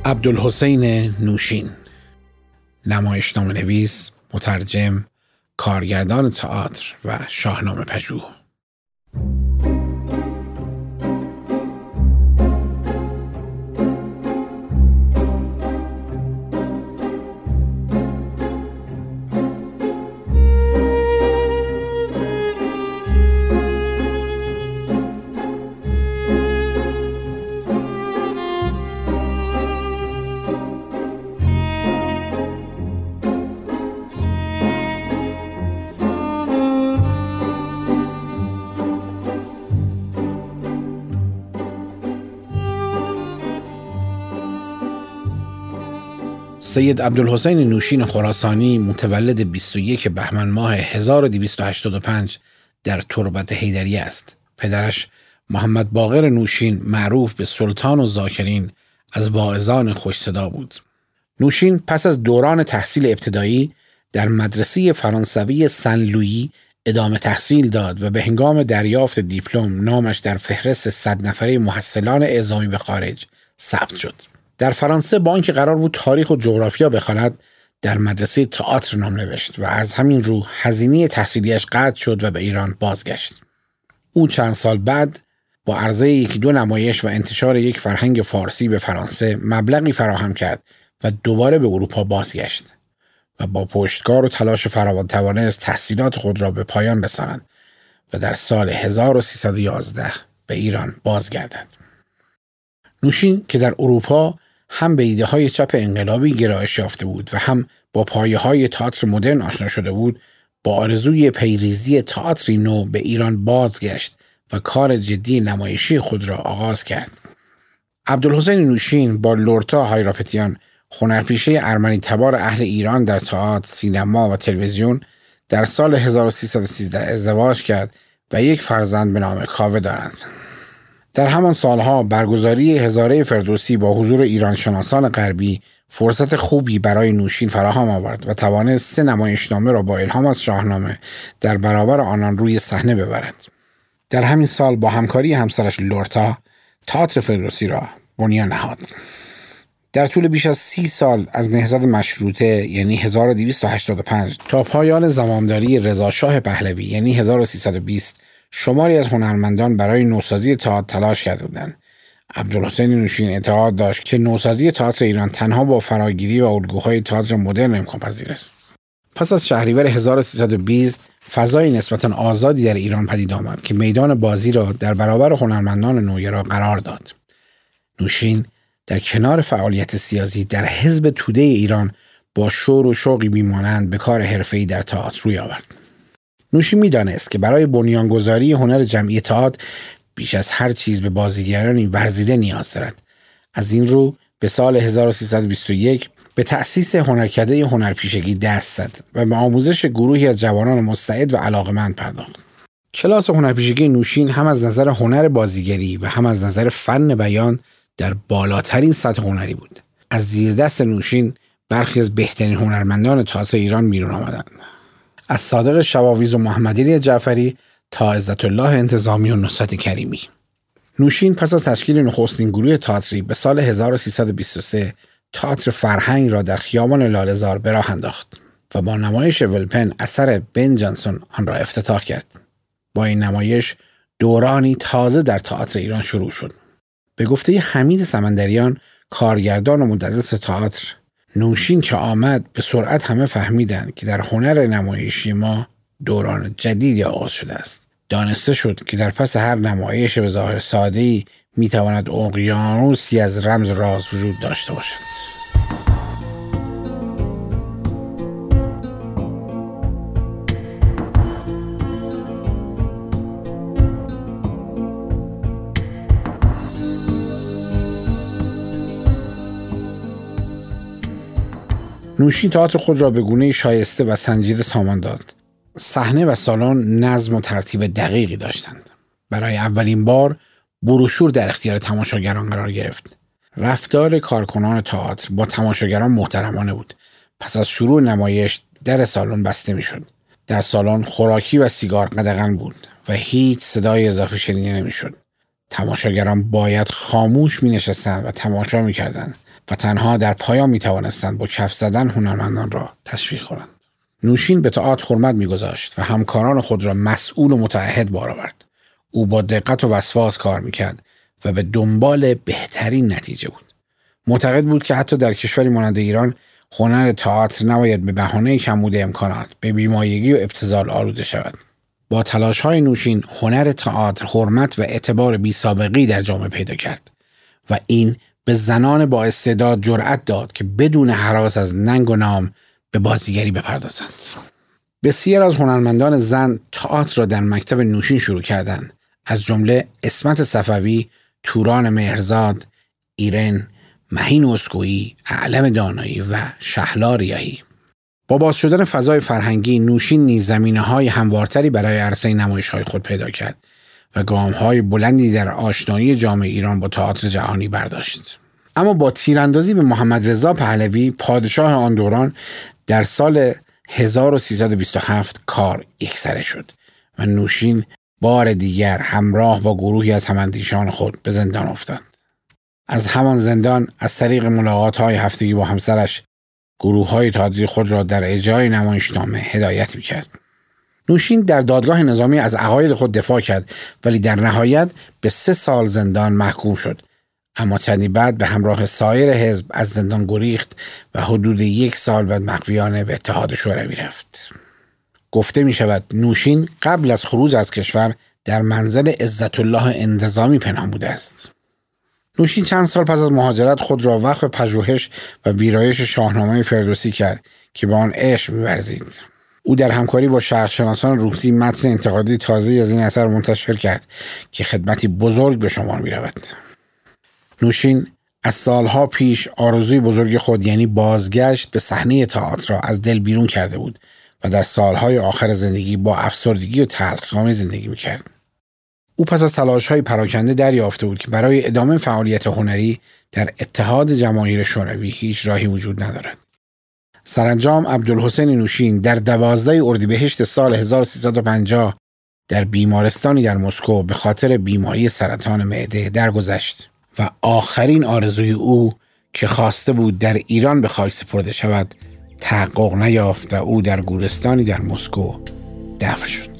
عبدالحسین نوشین، نمایشنامه نویس، مترجم، کارگردان تئاتر و شاهنامه پژوه. سید عبدالحسین نوشین خراسانی متولد 21 بهمن ماه 1285 در تربت حیدریه است. پدرش محمد باقر نوشین، معروف به سلطان الذاکرین، از واعظان خوش صدا بود. نوشین پس از دوران تحصیل ابتدایی در مدرسه فرانسوی سن لویی ادامه تحصیل داد و به هنگام دریافت دیپلم نامش در فهرست 100 نفره محصلان اعزامی به خارج ثبت شد. در فرانسه با آنکه قرار بود تاریخ و جغرافیا بخواند، در مدرسه تئاتر نام نوشت و از همین رو هزینه تحصیلیش قطع شد و به ایران بازگشت. او چند سال بعد با عرضه 1-2 نمایش و انتشار یک فرهنگ فارسی به فرانسه مبلغی فراهم کرد و دوباره به اروپا بازگشت و با پشتکار و تلاش فراوان توانست تحصیلات خود را به پایان رساند و در سال 1311 به ایران بازگردد. نوشین که در اروپا هم به ایده‌های چپ انقلابی گرایش یافته بود و هم با پایه‌های تئاتر مدرن آشنا شده بود، با آرزوی پیریزی تئاتری نو به ایران بازگشت و کار جدی نمایشی خود را آغاز کرد. عبدالحسین نوشین با لورتا هایراپتیان، هنرپیشه ارمنی تبار اهل ایران در تئاتر، سینما و تلویزیون، در سال 1313 ازدواج کرد و یک فرزند به نام کاوه دارند. در همان سالها برگزاری هزاره فردوسی با حضور ایرانشناسان غربی فرصت خوبی برای نوشین فراهم آورد و توانست 3 نمایشنامه را با الهام از شاهنامه در برابر آنان روی صحنه ببرد. در همین سال با همکاری همسرش لورتا تئاتر فردوسی را بنیان نهاد. در طول بیش از 30 سال از نهضت مشروطه یعنی 1285 تا پایان زمامداری رضا شاه پهلوی یعنی 1320 شماری از هنرمندان برای نوسازی تئاتر تلاش کرده بودند. عبدالحسین نوشین اعتقاد داشت که نوسازی تئاتر ایران تنها با فراگیری و الگوهای تئاتر مدرن امکان پذیر است. پس از شهریور 1320 فضای نسبتاً آزادی در ایران پدید آمد که میدان بازی را در برابر هنرمندان نوگرا قرار داد. نوشین در کنار فعالیت سیاسی در حزب توده ایران با شور و شوقی بیمانند به کار حرفه‌ای در تئاتر روی آورد. نوشین می‌دانست که برای بنیانگذاری هنر جمعی تئاتر بیش از هر چیز به بازیگرانی ورزیده نیاز دارد. از این رو به سال 1321 به تأسیس هنرکده هنرپیشگی دست زد و به آموزش گروهی از جوانان مستعد و علاقه‌مند پرداخت. کلاس هنرپیشگی نوشین هم از نظر هنر بازیگری و هم از نظر فن بیان در بالاترین سطح هنری بود. از زیر دست نوشین برخی از بهترین هنرمندان تئاتر ایران بیرون آمدند. از صادق شواویز و محمدعلی جعفری تا عزت الله انتظامی و نصرت کریمی. نوشین پس از تشکیل نخستین گروه تئاتری به سال 1323 تئاتر فرهنگ را در خیابان لاله‌زار به راه انداخت و با نمایش ولپن اثر بن جانسون آن را افتتاح کرد. با این نمایش دورانی تازه در تئاتر ایران شروع شد. به گفته حمید سمندریان، کارگردان و مدرس تئاتر، نوشین که آمد به سرعت همه فهمیدند که در هنر نمایشی ما دوران جدیدی آغاز شده است. دانسته شد که در پس هر نمایش به ظاهر ساده‌ای میتواند اقیانوسی از رمز و راز وجود داشته باشد. نوشین تئاتر خود را به گونه‌ای شایسته و سنجیده سامان داد. صحنه و سالن نظم و ترتیب دقیقی داشتند. برای اولین بار بروشور در اختیار تماشاگران قرار گرفت. رفتار کارکنان تئاتر با تماشاگران محترمانه بود. پس از شروع نمایش در سالن بسته می‌شد. در سالن خوراکی و سیگار قدغن بود و هیچ صدای اضافه شنیده نمی‌شد. تماشاگران باید خاموش می‌نشستند و تماشا می‌کردند و تنها در پایان می توانستند با کف زدن هنرمندان را تشویق کنند. نوشین به تئاتر حرمت می‌گذاشت و همکاران خود را مسئول و متعهد بار آورد. او با دقت و وسواس کار می‌کرد و به دنبال بهترین نتیجه بود. معتقد بود که حتی در کشوری مانند ایران هنر تئاتر نباید به بهانه کمبود امکانات به بیمایگی و ابتذال آلوده شود. با تلاش‌های نوشین هنر تئاتر حرمت و اعتبار بی‌سابقه‌ای در جامعه پیدا کرد و این به زنان با استعداد جرأت داد که بدون هراس از ننگ و نام به بازیگری بپردازند. بسیار از هنرمندان زن تئاتر را در مکتب نوشین شروع کردند، از جمله اسمت صفوی، توران مهرزاد، ایرن، مهین اسکویی، اعلم دانایی و شهلا ریاحی. با باز شدن فضای فرهنگی نوشین نیز زمینه‌های هموارتری برای عرصه نمایش‌های خود پیدا کرد و گام‌های بلندی در آشنایی جامعه ایران با تئاتر جهانی برداشت. اما با تیراندازی به محمد رضا پهلوی پادشاه آن دوران در سال 1327 کار یکسره شد و نوشین بار دیگر همراه با گروهی از هماندیشان خود به زندان افتاد. از همان زندان از طریق ملاقات‌های هفتگی با همسرش گروه‌های تئاتری خود را در اجرای نمایشنامه هدایت می‌کرد. نوشین در دادگاه نظامی از عقاید خود دفاع کرد ولی در نهایت به 3 سال زندان محکوم شد، اما چندی بعد به همراه سایر حزب از زندان گریخت و حدود 1 سال بعد مخفیانه به اتحاد شوروی رفت. گفته می شود نوشین قبل از خروج از کشور در منزل عزت الله انتظامی پنهان بوده است. نوشین چند سال پس از مهاجرت خود را وقف پژوهش و ویرایش شاهنامه فردوسی کرد که به آن عشق می‌ورزید. او در همکاری با شرقشناسان روسی متن انتقادی تازه‌ای از این اثر منتشر کرد که خدمتی بزرگ به شمار می‌رود. نوشین از سالها پیش آرزوی بزرگ خود یعنی بازگشت به صحنه تئاتر را از دل بیرون کرده بود و در سالهای آخر زندگی با افسردگی و تلخکامی زندگی می‌کرد. او پس از تلاش‌های پراکنده دریافته بود که برای ادامه فعالیت هنری در اتحاد جماهیر شوروی هیچ راهی وجود ندارد. سرانجام عبدالحسین نوشین در 12 اردیبهشت سال 1350 در بیمارستانی در مسکو به خاطر بیماری سرطان معده درگذشت و آخرین آرزوی او که خواسته بود در ایران به خاک سپرده شود تحقق نیافت و او در گورستانی در مسکو دفن شد.